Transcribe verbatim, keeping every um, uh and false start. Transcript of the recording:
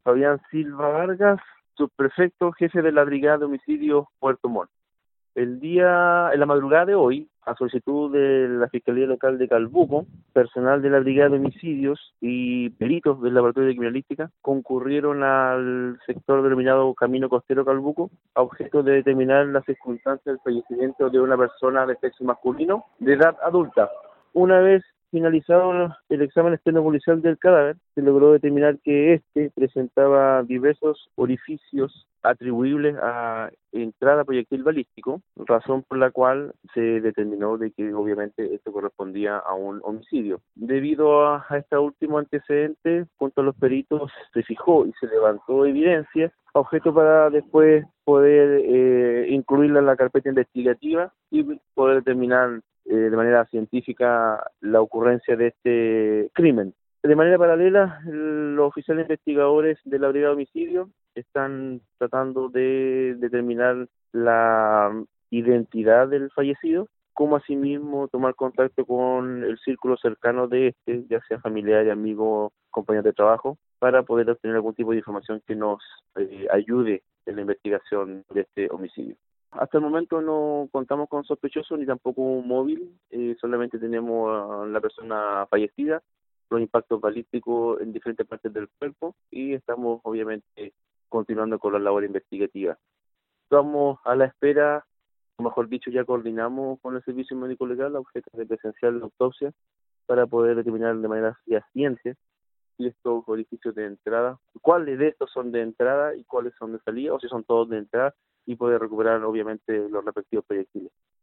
Fabián Silva Vargas, subprefecto, jefe de la Brigada de Homicidios Puerto Montt. El día, en la madrugada de hoy, a solicitud de la Fiscalía Local de Calbuco, personal de la Brigada de Homicidios y peritos del Laboratorio de Criminalística concurrieron al sector denominado Camino Costero Calbuco a objeto de determinar las circunstancias del fallecimiento de una persona de sexo masculino de edad adulta. Una vez finalizado el examen externo policial del cadáver, se logró determinar que éste presentaba diversos orificios atribuibles a entrada proyectil balístico, razón por la cual se determinó de que obviamente esto correspondía a un homicidio. Debido a, a este último antecedente, junto a los peritos se fijó y se levantó evidencia, objeto para después poder eh, incluirla en la carpeta investigativa y poder determinar eh, de manera científica la ocurrencia de este crimen. De manera paralela, los oficiales investigadores de la Brigada de Homicidio están tratando de determinar la identidad del fallecido, como asimismo tomar contacto con el círculo cercano de este, ya sea familiar, amigo, compañero de trabajo, para poder obtener algún tipo de información que nos eh, ayude en la investigación de este homicidio. Hasta el momento no contamos con sospechosos ni tampoco un móvil, eh, solamente tenemos a la persona fallecida, los impactos balísticos en diferentes partes del cuerpo y estamos obviamente continuando con la labor investigativa. Estamos a la espera, o mejor dicho, ya coordinamos con el Servicio Médico Legal a objeto de presenciar la autopsia para poder determinar de manera fehaciente si estos orificios de entrada, cuáles de estos son de entrada y cuáles son de salida, o si son todos de entrada, y poder recuperar obviamente los respectivos proyectiles.